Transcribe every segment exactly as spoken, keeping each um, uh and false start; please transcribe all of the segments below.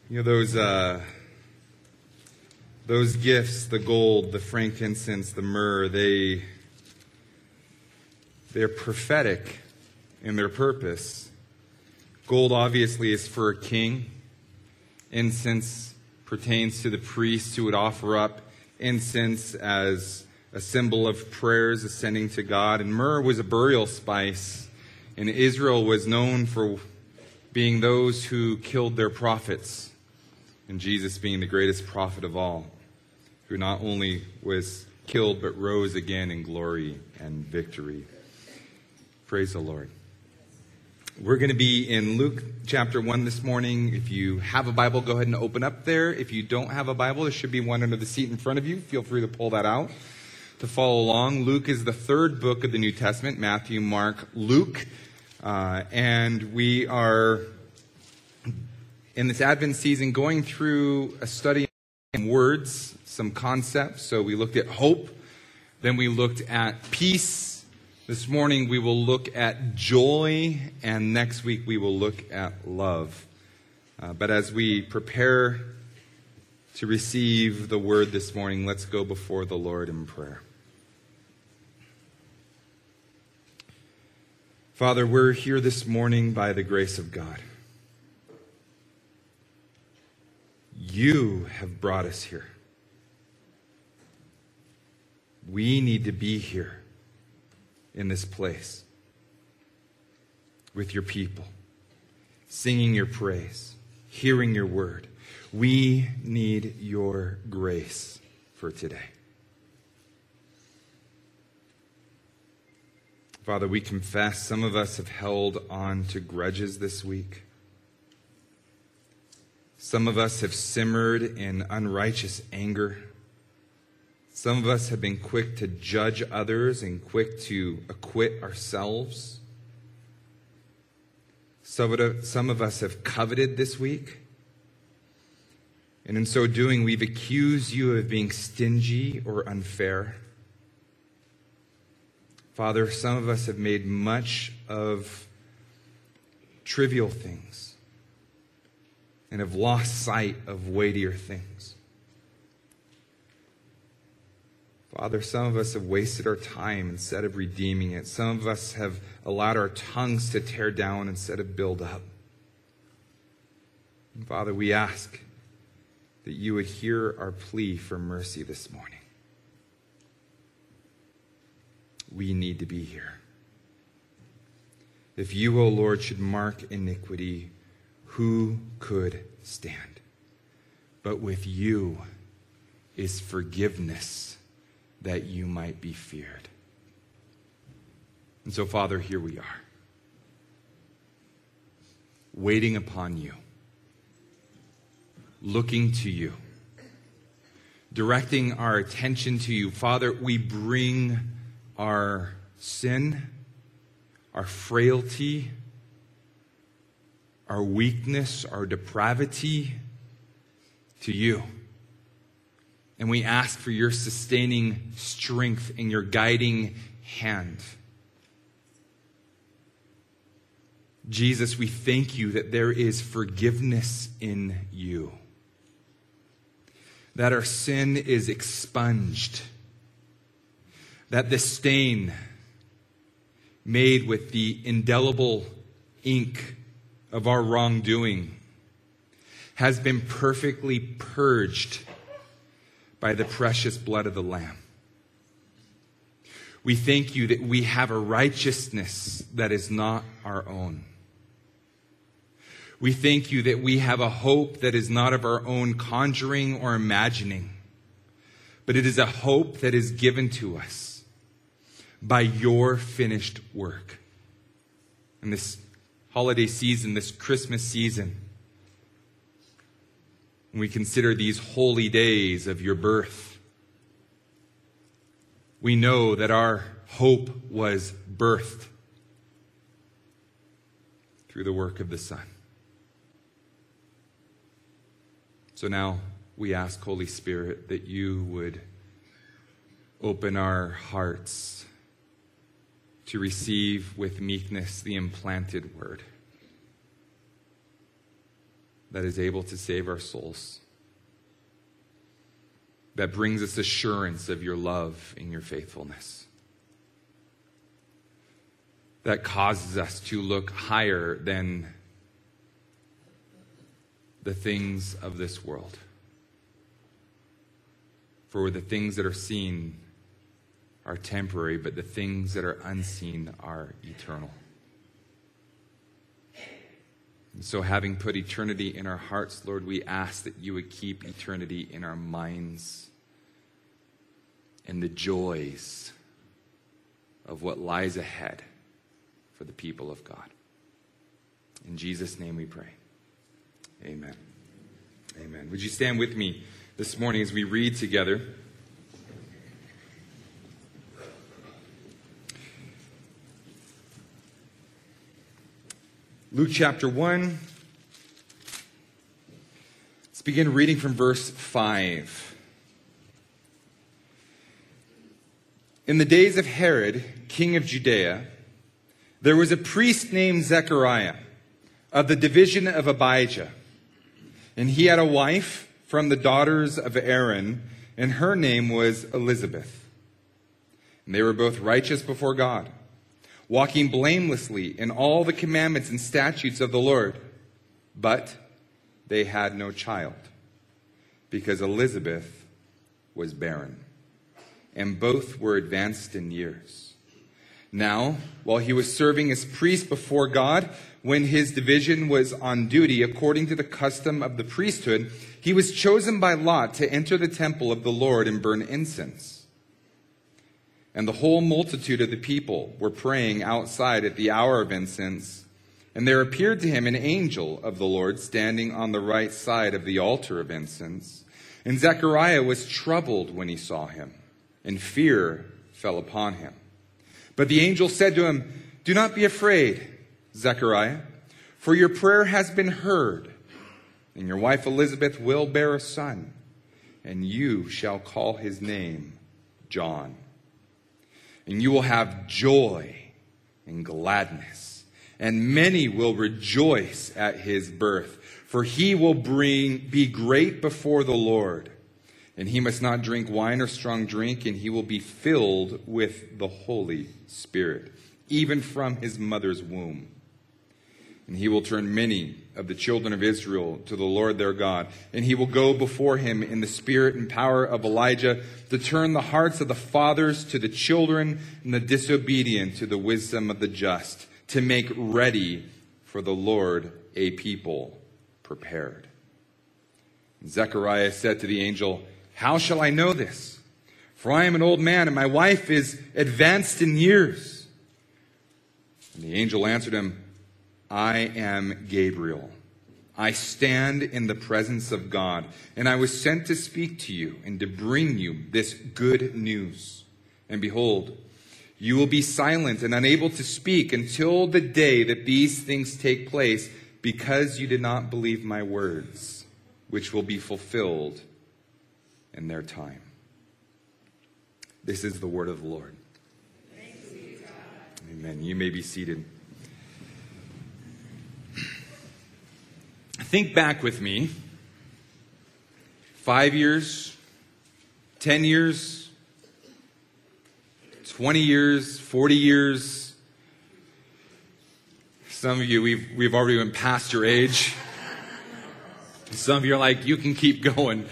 You know, those uh, those gifts, the gold, the frankincense, the myrrh, they, they're prophetic in their purpose. Gold obviously is for a king. Incense pertains to the priest who would offer up incense as a symbol of prayers ascending to God. And myrrh was a burial spice, and Israel was known for being those who killed their prophets, and Jesus being the greatest prophet of all, who not only was killed but rose again in glory and victory. Praise the Lord. We're going to be in Luke chapter one this morning. If you have a Bible, go ahead and open up there. If you don't have a Bible, there should be one under the seat in front of you. Feel free to pull that out to follow along. Luke is the third book of the New Testament: Matthew, Mark, Luke. Uh, and we are, in this Advent season, going through a study in words, some concepts. So we looked at hope, then we looked at peace. This morning we will look at joy, and next week we will look at love. Uh, but as we prepare to receive the word this morning, let's go before the Lord in prayer. Father, we're here this morning by the grace of God. You have brought us here. We need to be here in this place with your people, singing your praise, hearing your word. We need your grace for today. Father, we confess some of us have held on to grudges this week. Some of us have simmered in unrighteous anger. Some of us have been quick to judge others and quick to acquit ourselves. Some of us have coveted this week. And in so doing, we've accused you of being stingy or unfair. Father, some of us have made much of trivial things and have lost sight of weightier things. Father, some of us have wasted our time instead of redeeming it. Some of us have allowed our tongues to tear down instead of build up. And Father, we ask that you would hear our plea for mercy this morning. We need to be here. If you, O Lord, should mark iniquity, who could stand? But with you is forgiveness, that you might be feared. And so, Father, here we are, waiting upon you, looking to you, directing our attention to you. Father, we bring our sin, our frailty, our weakness, our depravity to you. And we ask for your sustaining strength and your guiding hand. Jesus, we thank you that there is forgiveness in you, that our sin is expunged, that the stain made with the indelible ink of our wrongdoing has been perfectly purged by the precious blood of the Lamb. We thank you that we have a righteousness that is not our own. We thank you that we have a hope that is not of our own conjuring or imagining, but it is a hope that is given to us by your finished work. In this holiday season, this Christmas season, when we consider these holy days of your birth, we know that our hope was birthed through the work of the Son. So now we ask, Holy Spirit, that you would open our hearts to receive with meekness the implanted word. that is able to save our souls, that brings us assurance of your love and your faithfulness, that causes us to look higher than the things of this world. For the things that are seen are temporary, but the things that are unseen are eternal. And so, having put eternity in our hearts, Lord, we ask that you would keep eternity in our minds and the joys of what lies ahead for the people of God. In Jesus' name we pray. Amen. Amen. Would you stand with me this morning as we read together? Luke chapter one. Let's begin reading from verse five. In the days of Herod, king of Judea, there was a priest named Zechariah of the division of Abijah. And he had a wife from the daughters of Aaron, and her name was Elizabeth. And they were both righteous before God, walking blamelessly in all the commandments and statutes of the Lord. But they had no child, because Elizabeth was barren, and both were advanced in years. Now, while he was serving as priest before God, when his division was on duty according to the custom of the priesthood, he was chosen by lot to enter the temple of the Lord and burn incense. And the whole multitude of the people were praying outside at the hour of incense. And there appeared to him an angel of the Lord standing on the right side of the altar of incense. And Zechariah was troubled when he saw him, and fear fell upon him. But the angel said to him, "Do not be afraid, Zechariah, for your prayer has been heard, and your wife Elizabeth will bear a son, and you shall call his name John. And you will have joy and gladness, and many will rejoice at his birth, for he will bring be great before the Lord. And he must not drink wine or strong drink, and he will be filled with the Holy Spirit, even from his mother's womb. And he will turn many of the children of Israel to the Lord their God. And he will go before him in the spirit and power of Elijah, to turn the hearts of the fathers to the children, and the disobedient to the wisdom of the just, to make ready for the Lord a people prepared." And Zechariah said to the angel, "How shall I know this? For I am an old man, and my wife is advanced in years." And the angel answered him, "I am Gabriel. I stand in the presence of God, and I was sent to speak to you and to bring you this good news. And behold, you will be silent and unable to speak until the day that these things take place, because you did not believe my words, which will be fulfilled in their time." This is the word of the Lord. Thanks be to God. Amen. You may be seated. Think back with me. Five years, ten years, twenty years, forty years. Some of you, we've, we've already been past your age. Some of you are like, you can keep going.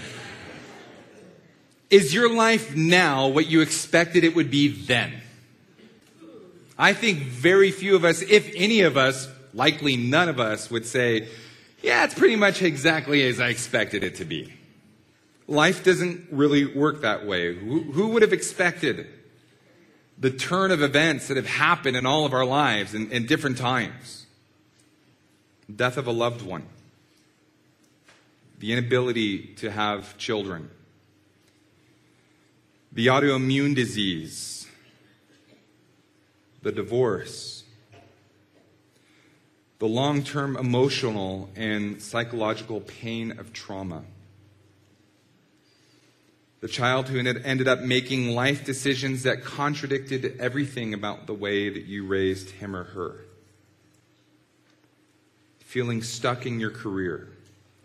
Is your life now what you expected it would be then? I think very few of us, if any of us, likely none of us, would say, yeah, it's pretty much exactly as I expected it to be. Life doesn't really work that way. Who, who would have expected the turn of events that have happened in all of our lives in, in different times? Death of a loved one. The inability to have children. The autoimmune disease. The divorce. The long-term emotional and psychological pain of trauma. The child who ended up making life decisions that contradicted everything about the way that you raised him or her. Feeling stuck in your career.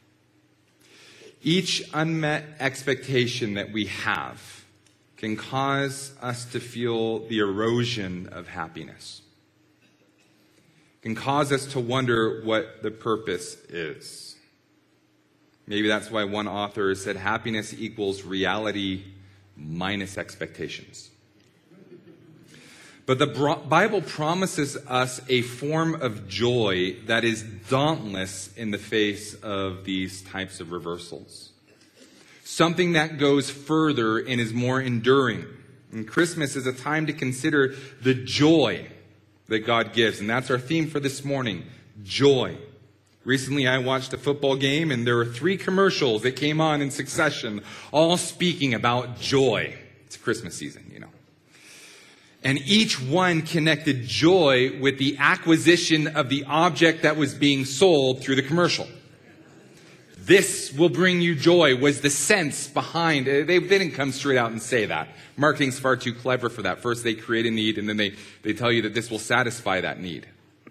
Each unmet expectation that we have can cause us to feel the erosion of happiness. Can cause us to wonder what the purpose is. Maybe that's why one author said happiness equals reality minus expectations. But the Bible promises us a form of joy that is dauntless in the face of these types of reversals. Something that goes further and is more enduring. And Christmas is a time to consider the joy that God gives. And that's our theme for this morning, joy. Recently I watched a football game and there were three commercials that came on in succession, all speaking about joy. It's Christmas season, you know. And each one connected joy with the acquisition of the object that was being sold through the commercial. This will bring you joy was the sense behind it. They didn't come straight out and say that. Marketing's far too clever for that. First they create a need and then they, they tell you that this will satisfy that need.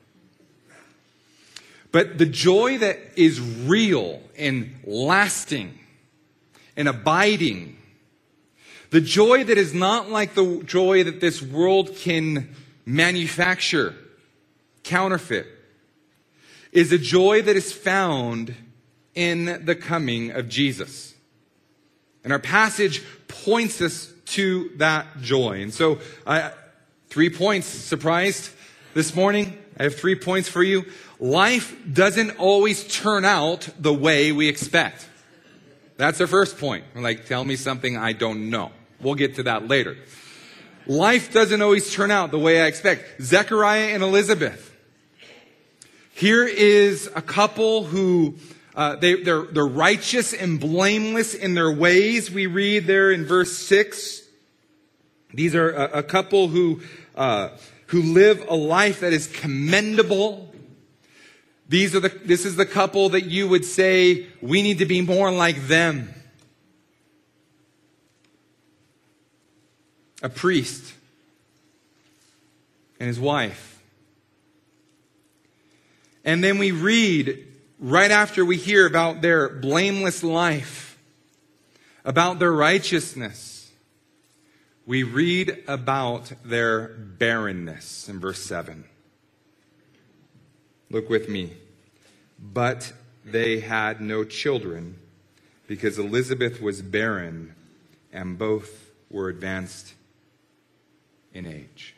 But the joy that is real and lasting and abiding, the joy that is not like the joy that this world can manufacture, counterfeit, is a joy that is found in the coming of Jesus. And our passage points us to that joy. And so, uh, three points. Surprised this morning? I have three points for you. Life doesn't always turn out the way we expect. That's our first point. Like, tell me something I don't know. We'll get to that later. Life doesn't always turn out the way I expect. Zechariah and Elizabeth. Here is a couple who, uh, they, they're, they're righteous and blameless in their ways. We read there in verse six. These are a, a couple who, uh, who live a life that is commendable. These are the, this is the couple that you would say, we need to be more like them. A priest and his wife. And then we read, right after we hear about their blameless life, about their righteousness, we read about their barrenness in verse seven. Look with me. But they had no children because Elizabeth was barren and both were advanced in age.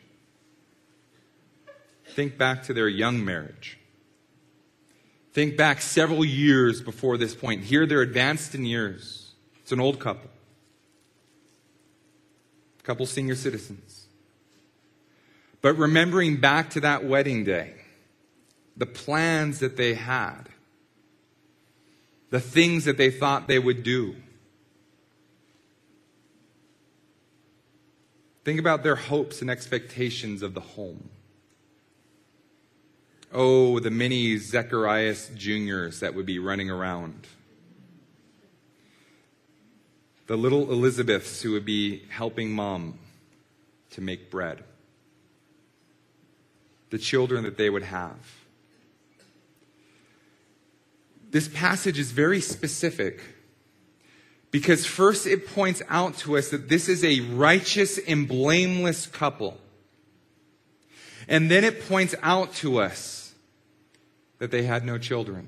Think back to their young marriage. Think back several years before this point. Here they're advanced in years. It's an old couple. Couple senior citizens. But remembering back to that wedding day, the plans that they had, the things that they thought they would do. Think about their hopes and expectations of the home. Oh, the many Zacharias Juniors that would be running around. The little Elizabeths who would be helping mom to make bread. The children that they would have. This passage is very specific because first it points out to us that this is a righteous and blameless couple. And then it points out to us that they had no children.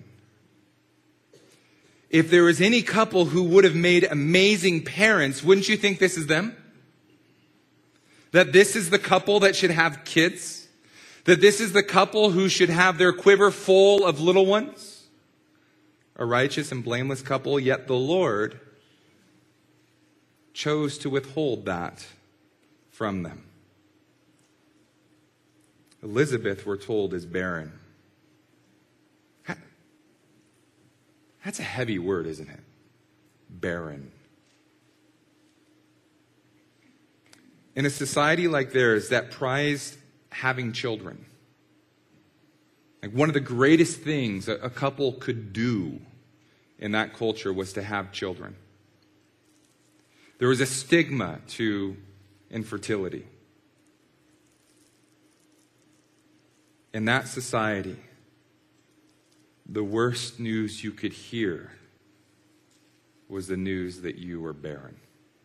If there was any couple who would have made amazing parents, wouldn't you think this is them? That this is the couple that should have kids? That this is the couple who should have their quiver full of little ones? A righteous and blameless couple, yet the Lord chose to withhold that from them. Elizabeth, we're told, is barren. That's a heavy word, isn't it? Barren. In a society like theirs that prized having children, like one of the greatest things a couple could do in that culture was to have children. There was a stigma to infertility. In that society, the worst news you could hear was the news that you were barren.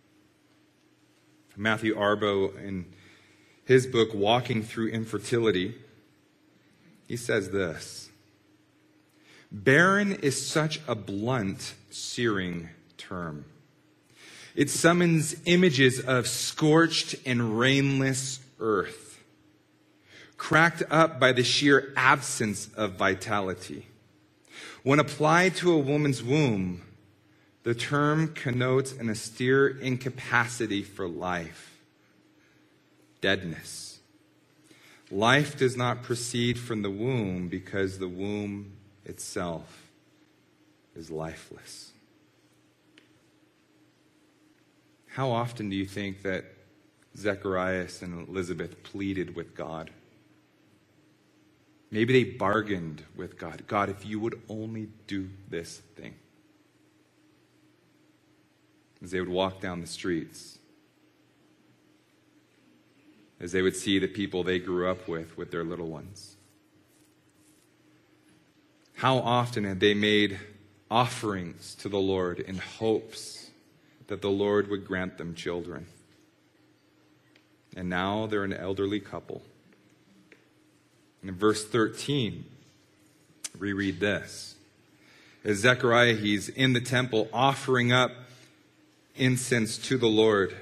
Matthew Arbo, in his book, Walking Through Infertility, he says this: barren is such a blunt, searing term. It summons images of scorched and rainless earth, cracked up by the sheer absence of vitality. When applied to a woman's womb, the term connotes an austere incapacity for life, deadness. Life does not proceed from the womb because the womb itself is lifeless. How often do you think that Zacharias and Elizabeth pleaded with God? Maybe they bargained with God. God, if you would only do this thing. As they would walk down the streets, as they would see the people they grew up with, with their little ones. How often had they made offerings to the Lord in hopes that the Lord would grant them children? And now they're an elderly couple. And in verse thirteen, we read this. As Zechariah, he's in the temple offering up incense to the Lord.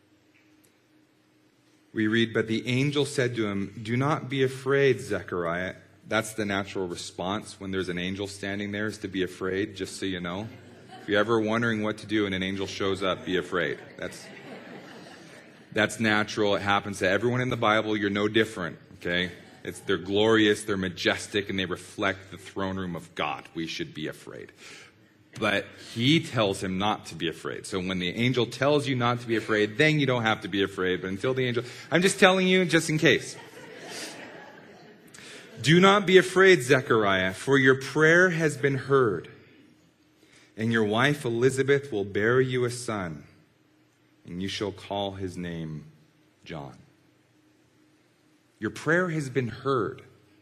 We read, but the angel said to him, do not be afraid, Zechariah. That's the natural response when there's an angel standing there, is to be afraid, just so you know. If you're ever wondering what to do and an angel shows up, be afraid. That's, that's natural. It happens to everyone in the Bible. You're no different, okay? It's, they're glorious, they're majestic, and they reflect the throne room of God. We should be afraid. But he tells him not to be afraid. So when the angel tells you not to be afraid, then you don't have to be afraid. But until the angel... I'm just telling you just in case. Do not be afraid, Zechariah, for your prayer has been heard. And your wife Elizabeth will bear you a son, and you shall call his name John. Your prayer has been heard.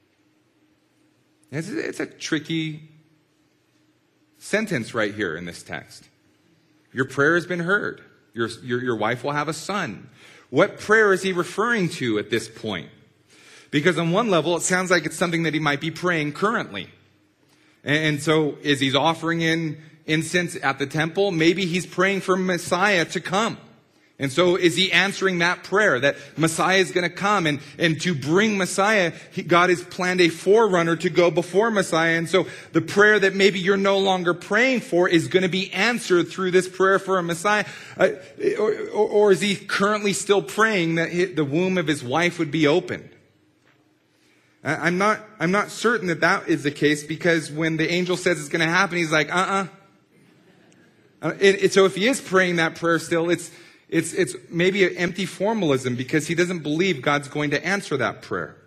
It's, it's a tricky sentence right here in this text. Your prayer has been heard. Your, your, your wife will have a son. What prayer is he referring to at this point? Because on one level, it sounds like it's something that he might be praying currently. And, and so is he offering in incense at the temple? Maybe he's praying for Messiah to come. And so is he answering that prayer that Messiah is going to come, and, and to bring Messiah, he, God has planned a forerunner to go before Messiah. And so the prayer that maybe you're no longer praying for is going to be answered through this prayer for a Messiah. Uh, or, or, or is he currently still praying that he, the womb of his wife would be opened? I'm not, I'm not certain that that is the case, because when the angel says it's going to happen, he's like, uh-uh. Uh, it, it, so if he is praying that prayer still, it's, It's, it's maybe an empty formalism, because he doesn't believe God's going to answer that prayer.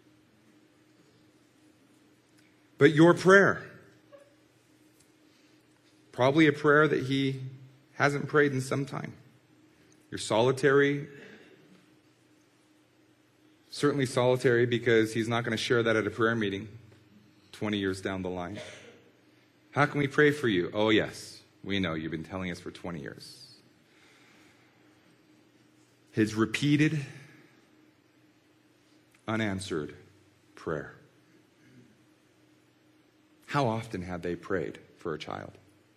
But your prayer, probably a prayer that he hasn't prayed in some time. You're solitary. Certainly solitary, because he's not going to share that at a prayer meeting twenty years down the line. How can we pray for you? Oh, yes, we know you've been telling us for twenty years. His repeated, unanswered prayer. How often had they prayed for a child?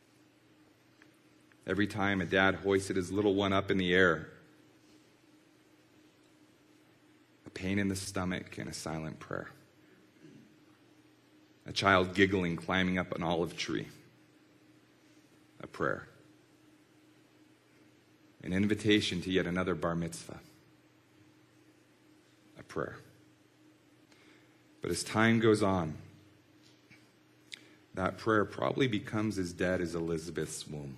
Every time a dad hoisted his little one up in the air, a pain in the stomach and a silent prayer. A child giggling, climbing up an olive tree. A prayer. An invitation to yet another bar mitzvah. A prayer. But as time goes on, that prayer probably becomes as dead as Elizabeth's womb.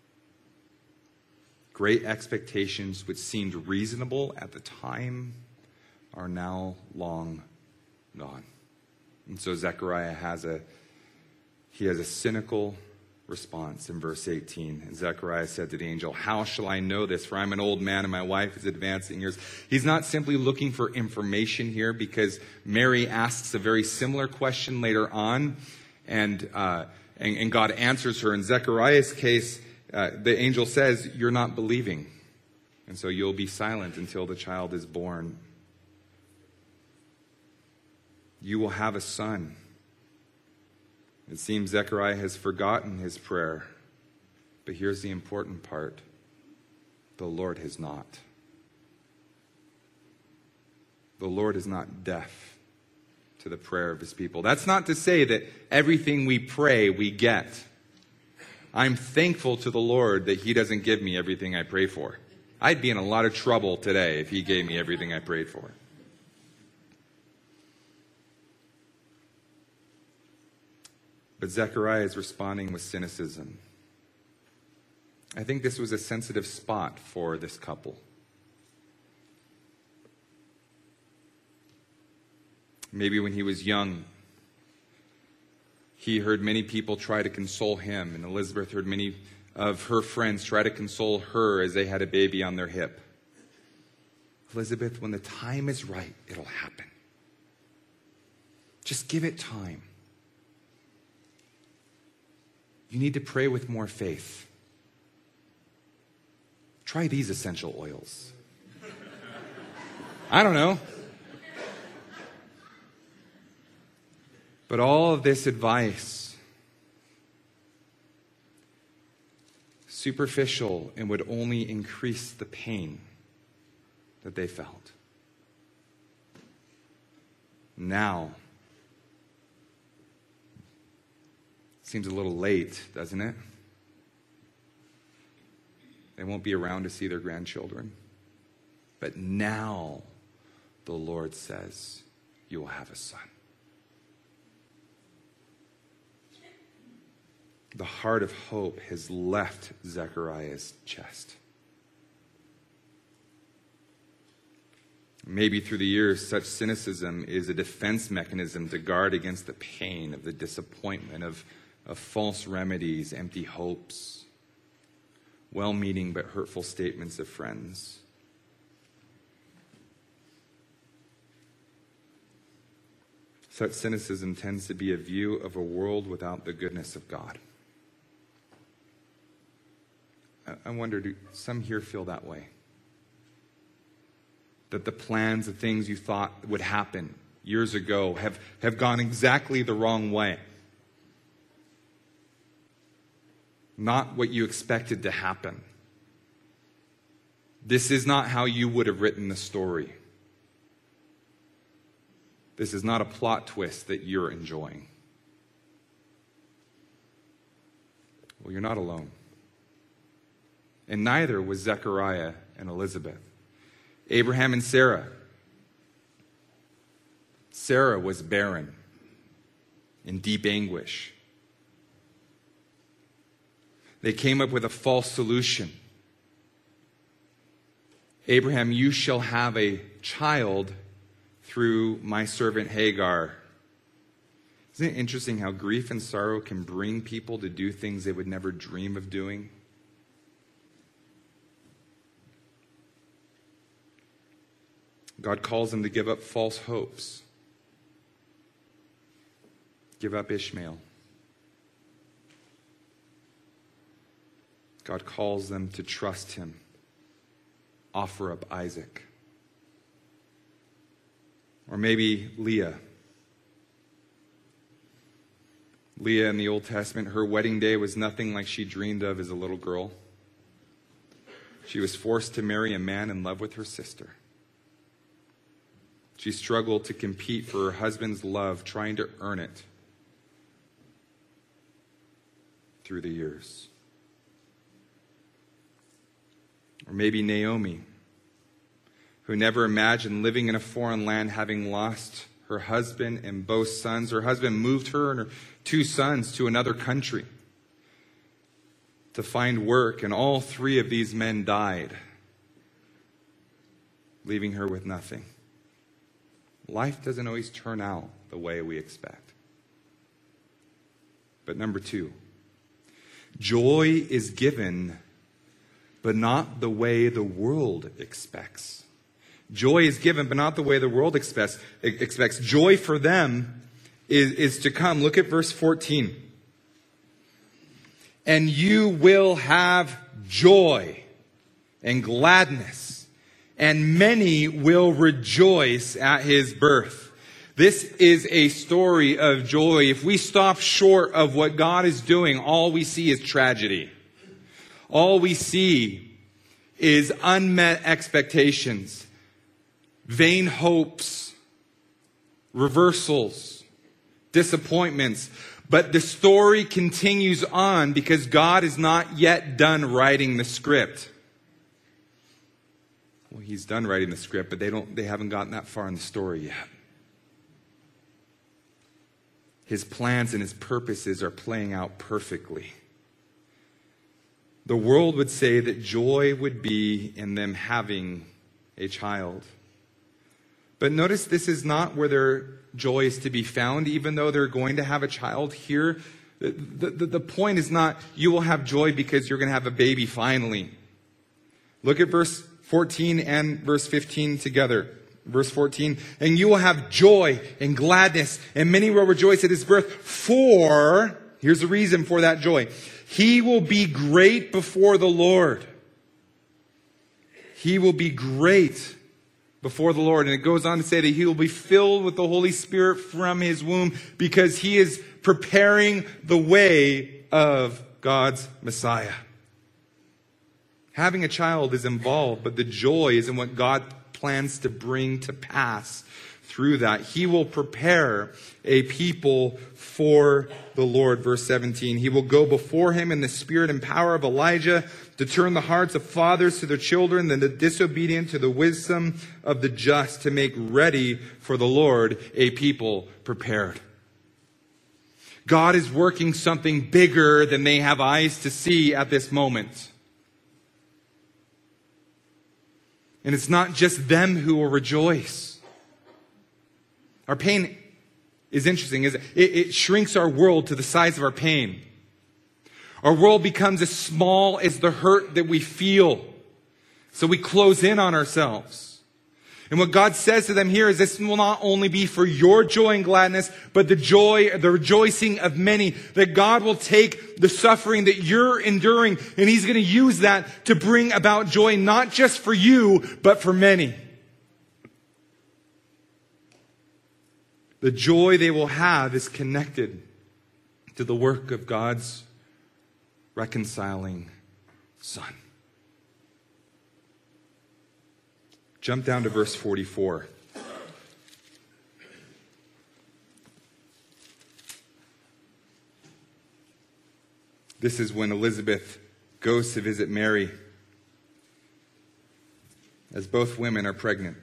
Great expectations which seemed reasonable at the time are now long gone. And so Zechariah has a, he has a cynical response in verse eighteen. And Zechariah said to the angel, how shall I know this? For I'm an old man and my wife is advanced in years. He's not simply looking for information here, because Mary asks a very similar question later on, and, uh, and, and God answers her. In Zechariah's case, uh, the angel says, you're not believing. And so you'll be silent until the child is born. You will have a son. It seems Zechariah has forgotten his prayer. But here's the important part. The Lord has not. The Lord is not deaf to the prayer of his people. That's not to say that everything we pray we get. I'm thankful to the Lord that he doesn't give me everything I pray for. I'd be in a lot of trouble today if he gave me everything I prayed for. But Zechariah is responding with cynicism. I think this was a sensitive spot for this couple. Maybe when he was young, he heard many people try to console him, and Elizabeth heard many of her friends try to console her as they had a baby on their hip. Elizabeth, when the time is right, it'll happen. Just give it time. You need to pray with more faith. Try these essential oils. I don't know. But all of this advice, superficial and would only increase the pain that they felt. Now, seems a little late, doesn't it? They won't be around to see their grandchildren. But now, the Lord says, you will have a son. The heart of hope has left Zechariah's chest. Maybe through the years, such cynicism is a defense mechanism to guard against the pain of the disappointment of, of false remedies, empty hopes, well-meaning but hurtful statements of friends. Such cynicism tends to be a view of a world without the goodness of God. I wonder, do some here feel that way? That the plans, the things you thought would happen years ago have, have gone exactly the wrong way. Not what you expected to happen. This is not how you would have written the story. This is not a plot twist that you're enjoying. Well, you're not alone. And neither was Zechariah and Elizabeth. Abraham and Sarah. Sarah was barren, in deep anguish. They came up with a false solution. Abraham, you shall have a child through my servant Hagar. Isn't it interesting how grief and sorrow can bring people to do things they would never dream of doing? God calls them to give up false hopes. Give up Ishmael. God calls them to trust him. Offer up Isaac. Or maybe Leah. Leah in the Old Testament, her wedding day was nothing like she dreamed of as a little girl. She was forced to marry a man in love with her sister. She struggled to compete for her husband's love, trying to earn it through the years. Or maybe Naomi, who never imagined living in a foreign land, having lost her husband and both sons. Her husband moved her and her two sons to another country to find work, and all three of these men died, leaving her with nothing. Life doesn't always turn out the way we expect. But number two, joy is given, but not the way the world expects. Joy is given, but not the way the world expects. expects. Joy for them is, is to come. Look at verse fourteen. and you will have joy and gladness, and many will rejoice at his birth. This is a story of joy. If we stop short of what God is doing, all we see is tragedy. All we see is unmet expectations, vain hopes, reversals, disappointments. But the story continues on because God is not yet done writing the script. Well, he's done writing the script, but they don't they haven't gotten that far in the story yet. His plans and his purposes are playing out perfectly. The world would say that joy would be in them having a child. But notice this is not where their joy is to be found, even though they're going to have a child here. The, the, the point is not you will have joy because you're going to have a baby finally. Look at verse fourteen and verse fifteen together. Verse fourteen, and you will have joy and gladness, and many will rejoice at his birth. For, here's the reason for that joy. He will be great before the Lord. He will be great before the Lord. And it goes on to say that he will be filled with the Holy Spirit from his womb because he is preparing the way of God's Messiah. Having a child is involved, but the joy is in what God plans to bring to pass through that. He will prepare a people for the Lord. Verse seventeen, he will go before him in the spirit and power of Elijah to turn the hearts of fathers to their children and the disobedient to the wisdom of the just, to make ready for the Lord a people prepared. God is working something bigger than they have eyes to see at this moment. And it's not just them who will rejoice. Our pain is interesting. Is it, it shrinks our world to the size of our pain. Our world becomes as small as the hurt that we feel. So we close in on ourselves. And what God says to them here is this will not only be for your joy and gladness, but the joy, the rejoicing of many. That God will take the suffering that you're enduring and he's going to use that to bring about joy, not just for you, but for many. The joy they will have is connected to the work of God's reconciling Son. Jump down to verse forty-four. This is when Elizabeth goes to visit Mary, as both women are pregnant.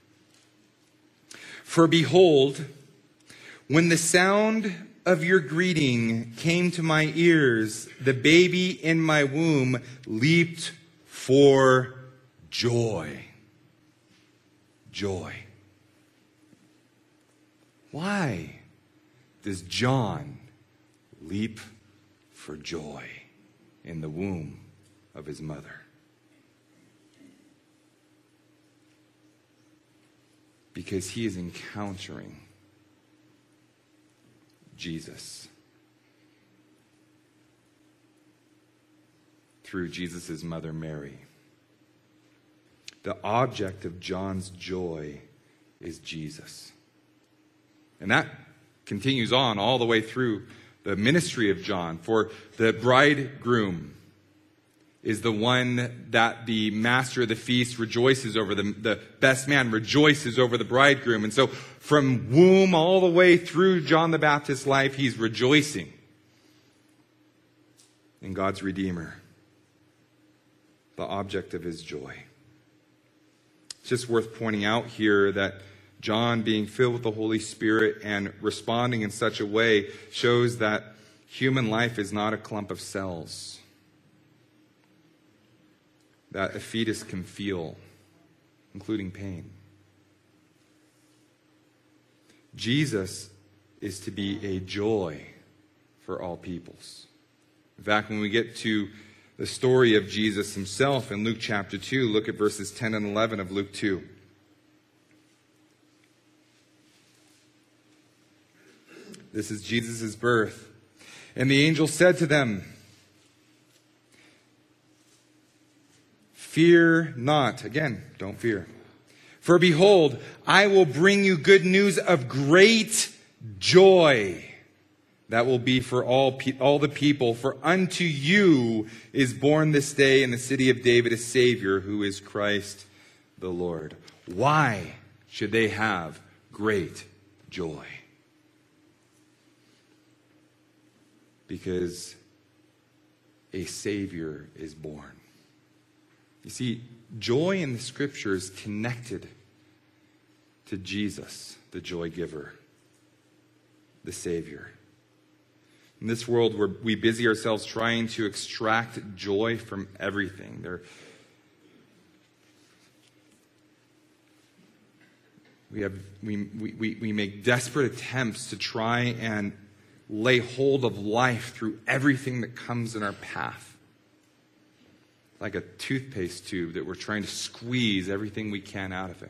For behold, when the sound of your greeting came to my ears, the baby in my womb leaped for joy. Joy. Why does John leap for joy in the womb of his mother? Because he is encountering Jesus through Jesus' mother Mary. The object of John's joy is Jesus. And that continues on all the way through the ministry of John. For the bridegroom is the one that the master of the feast rejoices over. The, the best man rejoices over the bridegroom. And so from womb all the way through John the Baptist's life, he's rejoicing in God's Redeemer, the object of his joy. It's just worth pointing out here that John, being filled with the Holy Spirit and responding in such a way, shows that human life is not a clump of cells that a fetus can feel, including pain. Jesus is to be a joy for all peoples. In fact, when we get to the story of Jesus himself in Luke chapter two, look at verses ten and eleven of Luke two. This is Jesus' birth. And the angel said to them, Fear not. Again, don't fear. For behold, I will bring you good news of great joy. That will be for all pe- all the people. For unto you is born this day in the city of David a Savior, who is Christ the Lord. Why should they have great joy? Because a Savior is born. You see, joy in the Scripture is connected to Jesus, the joy giver, the Savior. In this world where we busy ourselves trying to extract joy from everything. There, we, have, we, we, we make desperate attempts to try and lay hold of life through everything that comes in our path. Like a toothpaste tube that we're trying to squeeze everything we can out of it.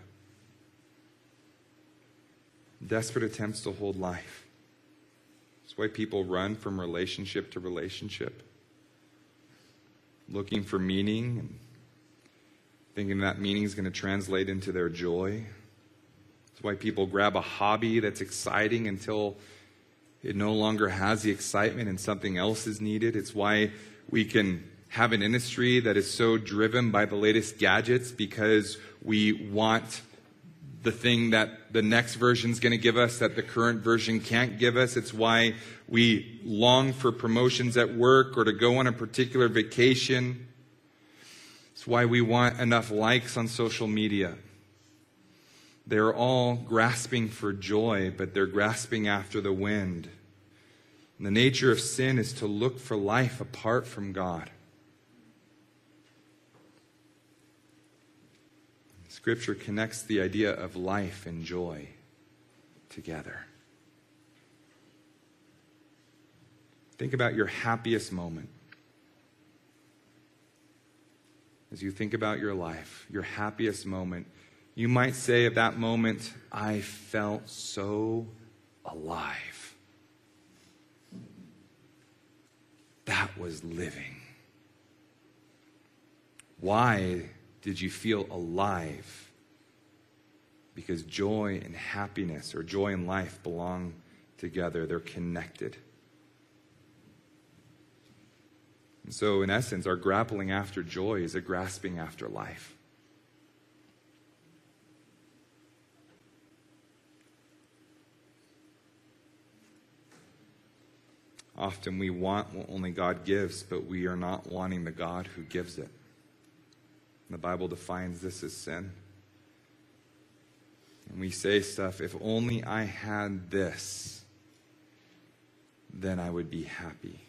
Desperate attempts to hold life. That's why people run from relationship to relationship, looking for meaning and thinking that meaning is going to translate into their joy. That's why people grab a hobby that's exciting until it no longer has the excitement and something else is needed. It's why we can have an industry that is so driven by the latest gadgets because we want the thing that the next version is going to give us that the current version can't give us. It's why we long for promotions at work or to go on a particular vacation. It's why we want enough likes on social media. They're all grasping for joy, but they're grasping after the wind. And the nature of sin is to look for life apart from God. Scripture connects the idea of life and joy together. Think about your happiest moment. As you think about your life, your happiest moment, you might say at that moment, I felt so alive. That was living. Why did you feel alive? Because joy and happiness, or joy and life, belong together. They're connected. And so, in essence, our grappling after joy is a grasping after life. Often we want what only God gives, but we are not wanting the God who gives it. The Bible defines this as sin. And we say stuff, if only I had this, then I would be happy.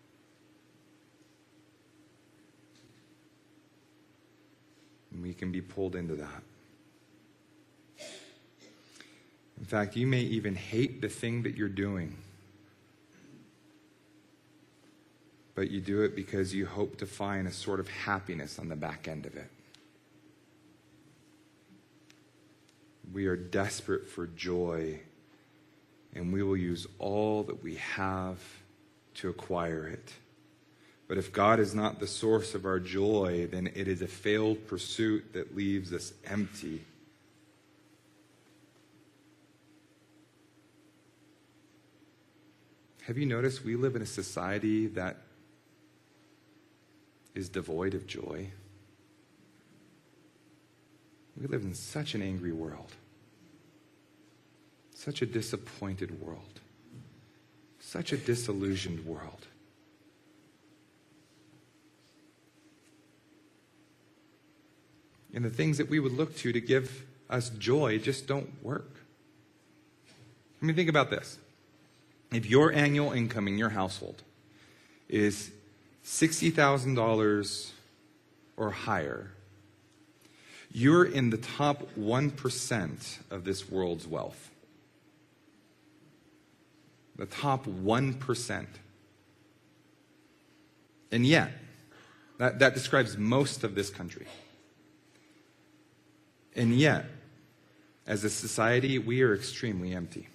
And we can be pulled into that. In fact, you may even hate the thing that you're doing. But you do it because you hope to find a sort of happiness on the back end of it. We are desperate for joy, and we will use all that we have to acquire it. But if God is not the source of our joy, then it is a failed pursuit that leaves us empty. Have you noticed we live in a society that is devoid of joy? We live in such an angry world, such a disappointed world, such a disillusioned world. And the things that we would look to to give us joy just don't work. I mean, think about this. If your annual income in your household is sixty thousand dollars or higher, you're in the top one percent of this world's wealth. The top one percent. And yet, that, that describes most of this country. And yet, as a society, we are extremely empty.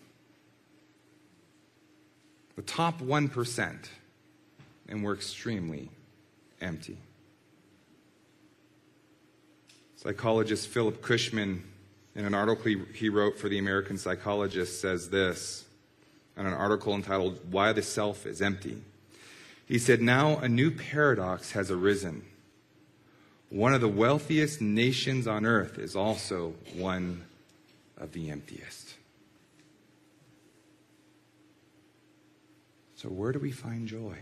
The top one percent, and we're extremely empty. Psychologist Philip Cushman, in an article he, he wrote for the American Psychologist, says this, in an article entitled, "Why the Self is Empty." He said, "Now a new paradox has arisen. One of the wealthiest nations on earth is also one of the emptiest." So where do we find joy?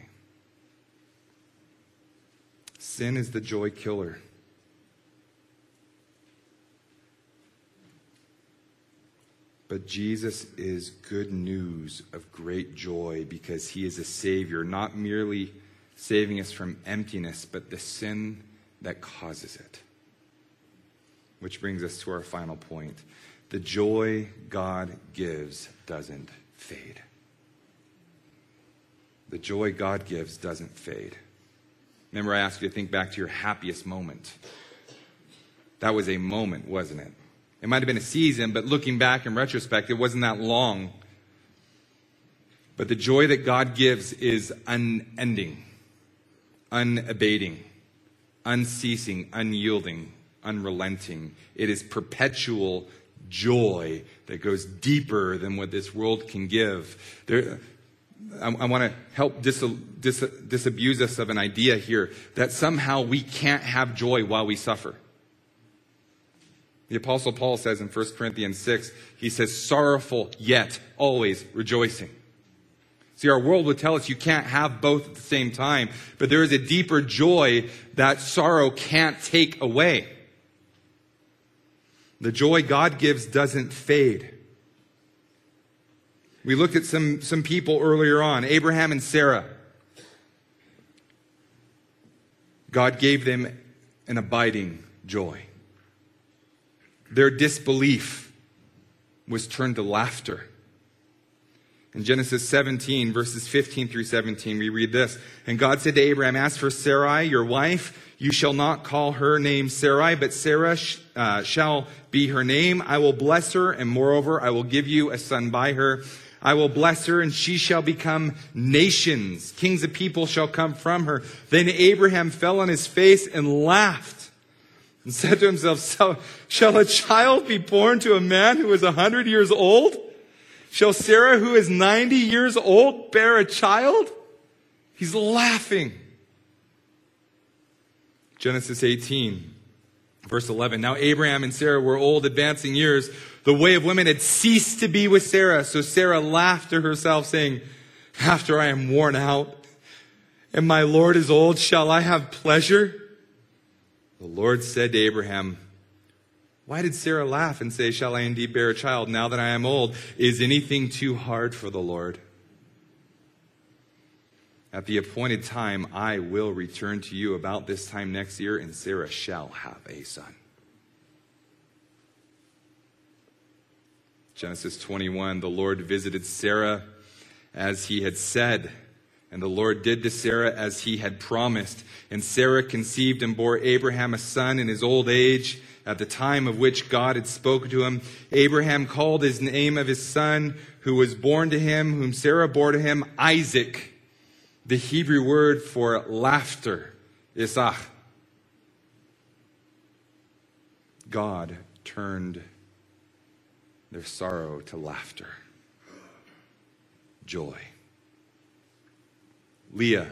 Sin is the joy killer. But Jesus is good news of great joy because he is a Savior, not merely saving us from emptiness, but the sin that causes it. Which brings us to our final point. The joy God gives doesn't fade. The joy God gives doesn't fade. Remember, I asked you to think back to your happiest moment. That was a moment, wasn't it? It might have been a season, but looking back in retrospect, it wasn't that long. But the joy that God gives is unending, unabating, unceasing, unyielding, unrelenting. It is perpetual joy that goes deeper than what this world can give. There, I, I want to help dis, dis, disabuse us of an idea here that somehow we can't have joy while we suffer. The Apostle Paul says in First Corinthians six, he says, sorrowful yet always rejoicing. See, our world would tell us you can't have both at the same time, but there is a deeper joy that sorrow can't take away. The joy God gives doesn't fade. We looked at some, some people earlier on, Abraham and Sarah. God gave them an abiding joy. Their disbelief was turned to laughter. In Genesis seventeen, verses fifteen through seventeen, we read this. And God said to Abraham, as for Sarai, your wife, you shall not call her name Sarai, but Sarah sh- uh, shall be her name. I will bless her, and moreover, I will give you a son by her. I will bless her, and she shall become nations. Kings of people shall come from her. Then Abraham fell on his face and laughed. And said to himself, shall a child be born to a man who is a hundred years old? Shall Sarah, who is ninety years old, bear a child? He's laughing. Genesis eighteen, verse eleven. Now Abraham and Sarah were old, advancing years. The way of women had ceased to be with Sarah. So Sarah laughed to herself, saying, after I am worn out, and my Lord is old, shall I have pleasure? The Lord said to Abraham, why did Sarah laugh and say, shall I indeed bear a child now that I am old? Is anything too hard for the Lord? At the appointed time, I will return to you about this time next year, and Sarah shall have a son. Genesis twenty-one, the Lord visited Sarah as he had said, and the Lord did to Sarah as he had promised. And Sarah conceived and bore Abraham a son in his old age, at the time of which God had spoken to him. Abraham called his name of his son, who was born to him, whom Sarah bore to him, Isaac. The Hebrew word for laughter, Isaac. God turned their sorrow to laughter, joy. Leah.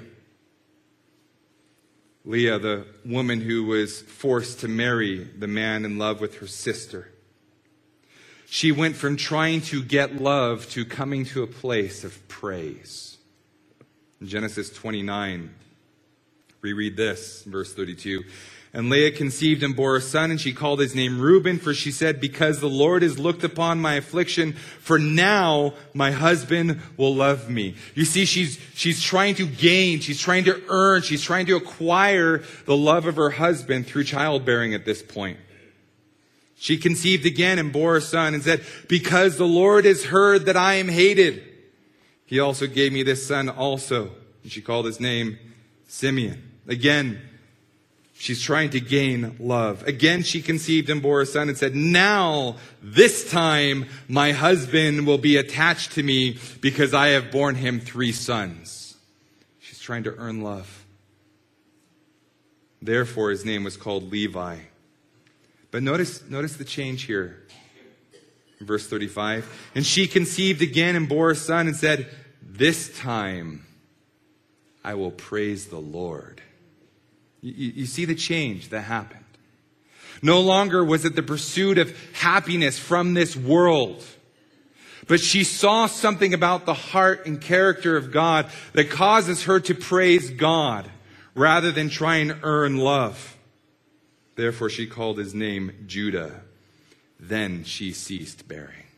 Leah, the woman who was forced to marry the man in love with her sister. She went from trying to get love to coming to a place of praise. In Genesis twenty-nine, we read this, verse thirty-two. And Leah conceived and bore a son, and she called his name Reuben, for she said, because the Lord has looked upon my affliction, for now my husband will love me. You see, she's, she's trying to gain, she's trying to earn, she's trying to acquire the love of her husband through childbearing at this point. She conceived again and bore a son and said, because the Lord has heard that I am hated, he also gave me this son also. And she called his name Simeon. Again, she's trying to gain love. Again, she conceived and bore a son and said, now, this time, my husband will be attached to me because I have borne him three sons. She's trying to earn love. Therefore, his name was called Levi. But notice, notice the change here. Verse thirty-five. And she conceived again and bore a son and said, this time I will praise the Lord. You, you, you see the change that happened. No longer was it the pursuit of happiness from this world, but she saw something about the heart and character of God that causes her to praise God rather than try and earn love. Therefore she called his name Judah. Then she ceased bearing.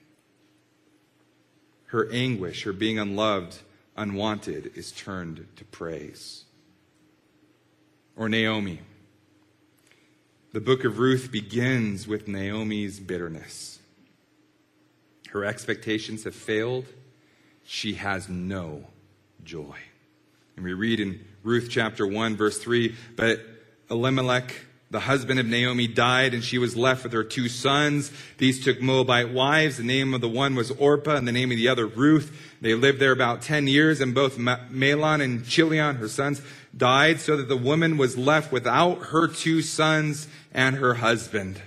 Her anguish, her being unloved, unwanted, is turned to praise. Or Naomi. The book of Ruth begins with Naomi's bitterness. Her expectations have failed. She has no joy. And we read in Ruth chapter one, verse three, but Elimelech, the husband of Naomi, died, and she was left with her two sons. These took Moabite wives. The name of the one was Orpah, and the name of the other Ruth. They lived there about ten years, and both Mahlon and Chilion, her sons, died, so that the woman was left without her two sons and her husband.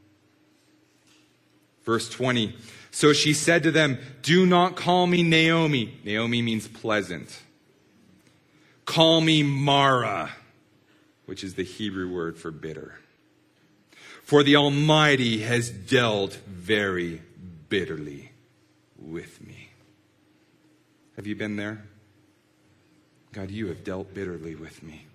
Verse twenty. So she said to them, do not call me Naomi. Naomi means pleasant. Call me Mara, which is the Hebrew word for bitter. For the Almighty has dealt very bitterly with me. Have you been there? God, you have dealt bitterly with me.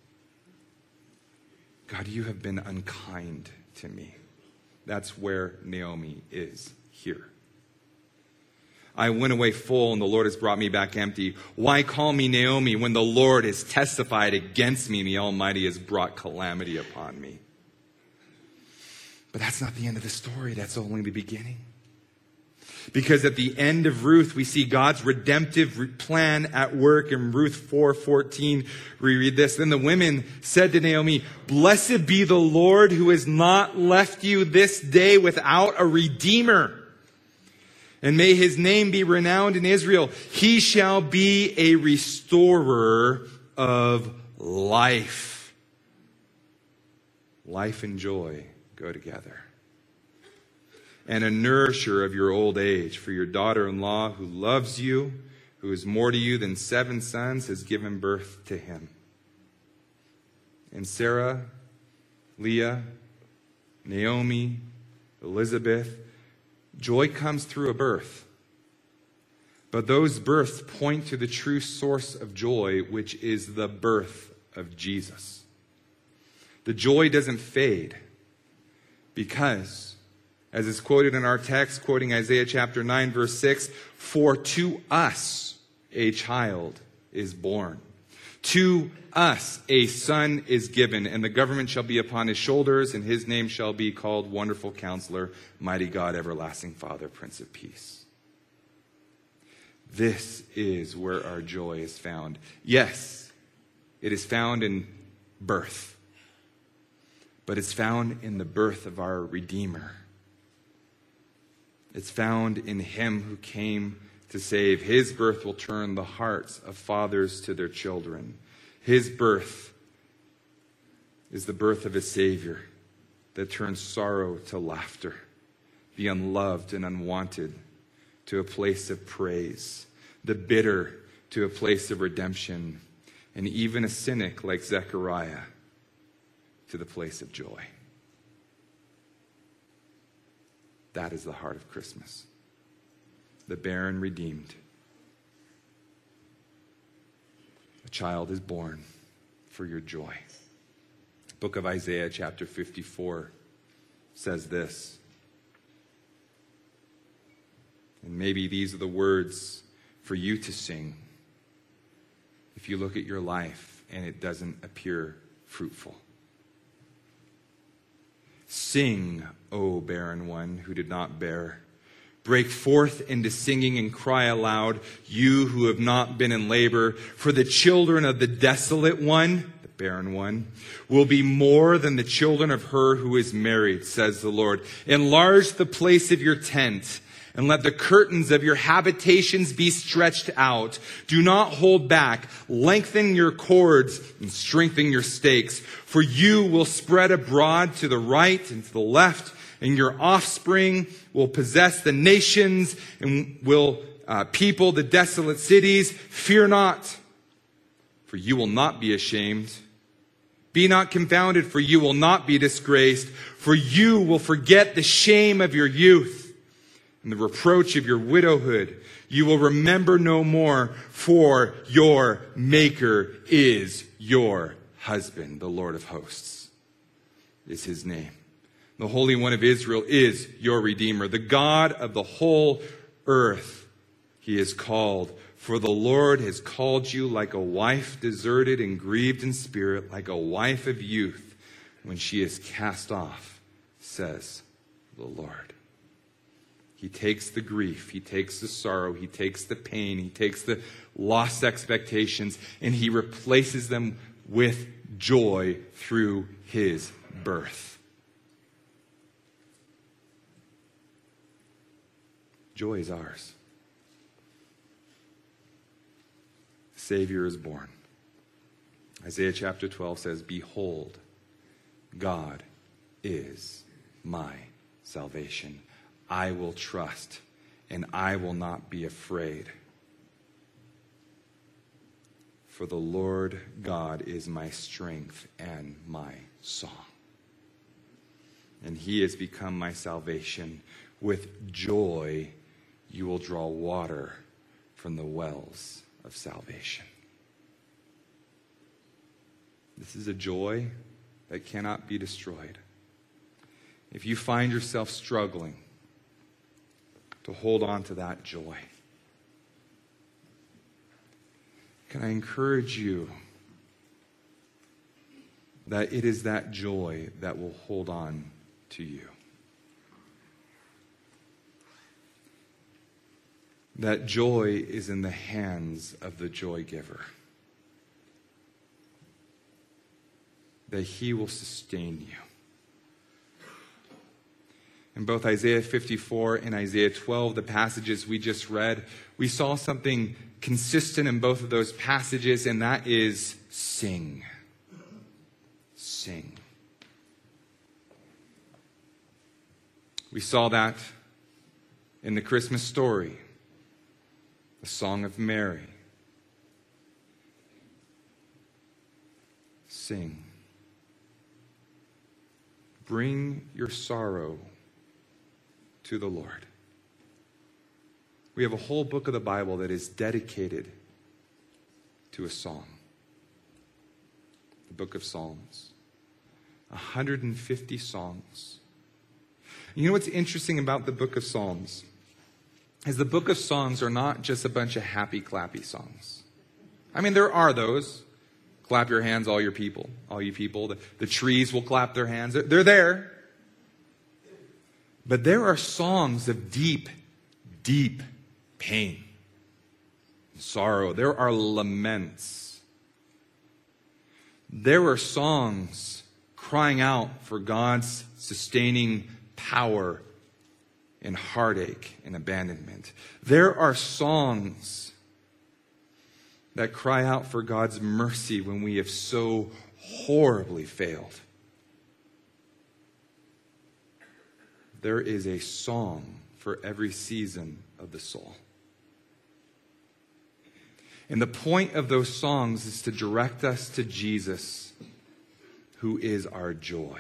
God, you have been unkind to me. That's where Naomi is here. I went away full, and the Lord has brought me back empty. Why call me Naomi when the Lord has testified against me and the Almighty has brought calamity upon me? But that's not the end of the story. That's only the beginning. Because at the end of Ruth, we see God's redemptive plan at work. In Ruth four fourteen, we read this. Then the women said to Naomi, blessed be the Lord who has not left you this day without a redeemer. And may his name be renowned in Israel. He shall be a restorer of life. Life and joy go together. And a nourisher of your old age. For your daughter-in-law who loves you, who is more to you than seven sons, has given birth to him. And Sarah, Leah, Naomi, Elizabeth, joy comes through a birth. But those births point to the true source of joy, which is the birth of Jesus. The joy doesn't fade because, as is quoted in our text, quoting Isaiah chapter nine, verse six, for to us a child is born. To us a son is given, and the government shall be upon his shoulders, and his name shall be called Wonderful Counselor, Mighty God, Everlasting Father, Prince of Peace. This is where our joy is found. Yes, it is found in birth, but it's found in the birth of our Redeemer. It's found in him who came to save. His birth will turn the hearts of fathers to their children. His birth is the birth of a Savior that turns sorrow to laughter, the unloved and unwanted to a place of praise, the bitter to a place of redemption, and even a cynic like Zechariah to the place of joy. That is the heart of Christmas. The barren redeemed. A child is born for your joy. The book of Isaiah chapter fifty-four says this. And maybe these are the words for you to sing if you look at your life and it doesn't appear fruitful. Sing, O barren one who did not bear. Break forth into singing and cry aloud, you who have not been in labor. For the children of the desolate one, the barren one, will be more than the children of her who is married, says the Lord. Enlarge the place of your tent and let the curtains of your habitations be stretched out. Do not hold back. Lengthen your cords and strengthen your stakes. For you will spread abroad to the right and to the left, and your offspring will possess the nations and will uh, people the desolate cities. Fear not, for you will not be ashamed. Be not confounded, for you will not be disgraced. For you will forget the shame of your youth and the reproach of your widowhood. You will remember no more, for your Maker is your husband. The Lord of hosts is his name. The Holy One of Israel is your Redeemer. The God of the whole earth he is called. For the Lord has called you like a wife deserted and grieved in spirit, like a wife of youth when she is cast off, says the Lord. He takes the grief, he takes the sorrow, he takes the pain, he takes the lost expectations, and he replaces them with joy through his birth. Joy is ours. Savior is born. Isaiah chapter twelve says, behold, God is my salvation. I will trust and I will not be afraid. For the Lord God is my strength and my song. And he has become my salvation. With joy you will draw water from the wells of salvation. This is a joy that cannot be destroyed. If you find yourself struggling to hold on to that joy, can I encourage you that it is that joy that will hold on to you? That joy is in the hands of the joy giver. That he will sustain you. In both Isaiah fifty-four and Isaiah twelve, the passages we just read, we saw something consistent in both of those passages, and that is sing. Sing. We saw that in the Christmas story. The Song of Mary. Sing. Bring your sorrow to the Lord. We have a whole book of the Bible that is dedicated to a song. The book of Psalms. one hundred fifty songs. You know what's interesting about the book of Psalms? Is the book of songs are not just a bunch of happy, clappy songs. I mean, there are those. Clap your hands, all your people. All you people. The, the trees will clap their hands. They're, they're there. But there are songs of deep, deep pain, sorrow. There are laments. There are songs crying out for God's sustaining power and heartache and abandonment. There are songs that cry out for God's mercy when we have so horribly failed. There is a song for every season of the soul. And the point of those songs is to direct us to Jesus, who is our joy.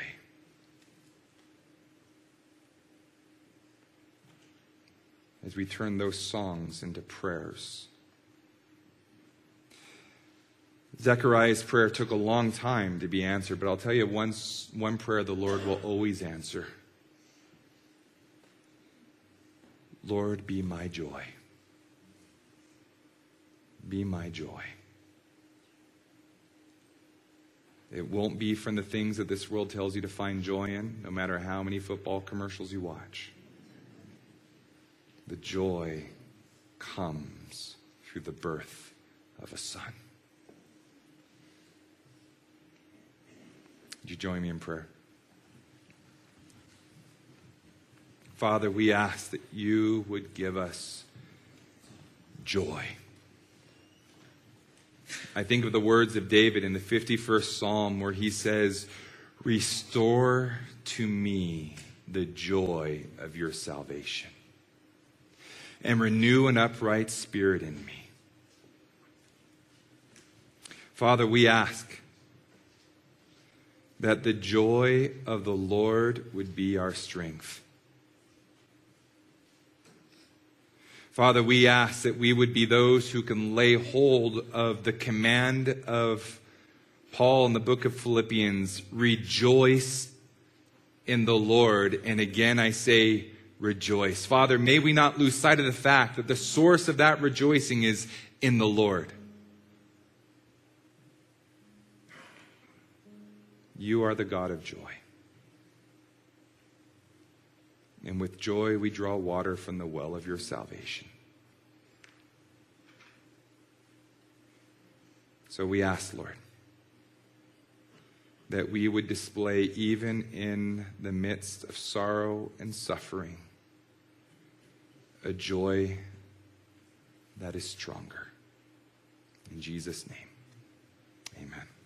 As we turn those songs into prayers. Zechariah's prayer took a long time to be answered, but I'll tell you one, one prayer the Lord will always answer. Lord, be my joy. Be my joy. It won't be from the things that this world tells you to find joy in, no matter how many football commercials you watch. The joy comes through the birth of a son. Would you join me in prayer? Father, we ask that you would give us joy. I think of the words of David in the fifty-first Psalm where he says, "Restore to me the joy of your salvation, and renew an upright spirit in me." Father, we ask that the joy of the Lord would be our strength. Father, we ask that we would be those who can lay hold of the command of Paul in the book of Philippians, rejoice in the Lord. And again, I say rejoice. Father, may we not lose sight of the fact that the source of that rejoicing is in the Lord. You are the God of joy. And with joy we draw water from the well of your salvation. So we ask, Lord, that we would display, even in the midst of sorrow and suffering, a joy that is stronger. In Jesus' name, amen.